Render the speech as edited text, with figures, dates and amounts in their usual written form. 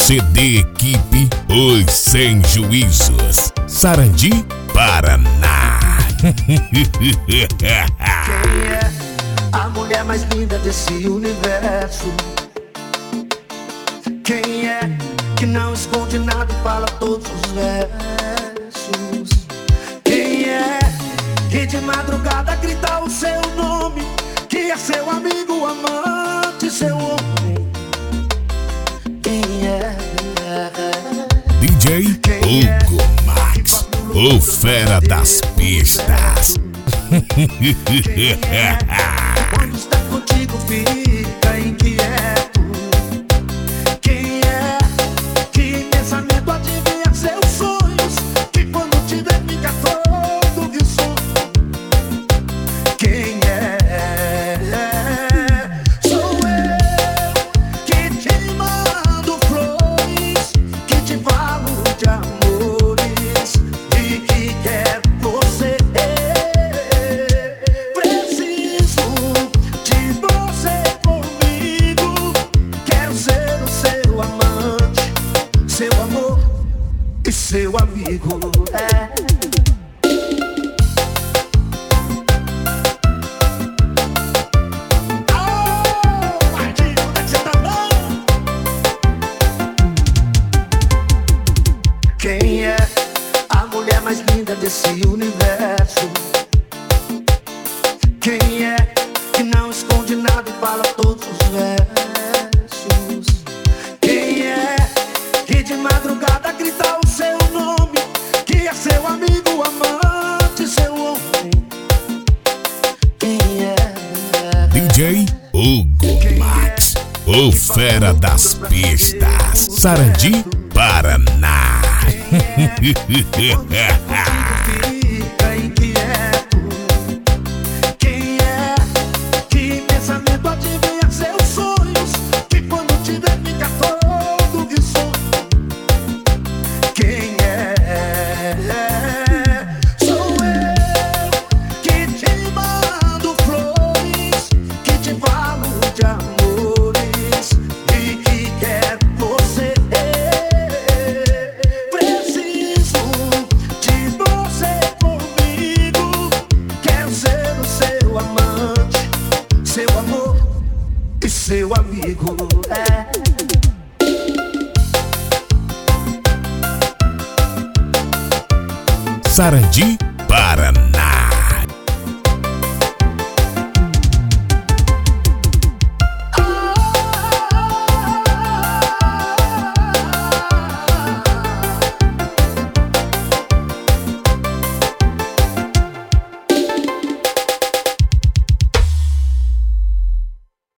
CD Equipe Os Sem Juízos, Sarandi, Paraná. Quem é a mulher mais linda desse universo? Quem é que não esconde nada e fala todos os versos? Quem é que de madrugada grita o seu nome? Que é seu amigo, amante, seu homem? Quem é? DJ Hugo Max, o fera das pistas. Quando está contigo fica inquieto. Quem é que pensamento adivinha seus sonhos? Que quando te vê fica todo risonho. Quem é? Sou eu que te mando flores, que te falo de amores e que quero você. Preciso de você comigo. Quero ser o seu amante, seu amor e seu amigo. Quem é a mulher mais linda desse universo? Quem é que não esconde nada e fala todos os versos? Quem é que de madrugada grita o seu nome? Que é seu amigo, amante, seu homem? Quem é? DJ Hugo Max, o fera das pistas, Sarandi, Paraná. Fica inquieto. Quem é que pensamento adivinha seus sonhos? Que quando te vê fica todo risonho. Quem é? Sou eu que te mando flores, que te falo de amores e que quero você. Preciso de você comigo. Quero ser o seu amante, seu amor e seu amigo. Sarandi, Paraná.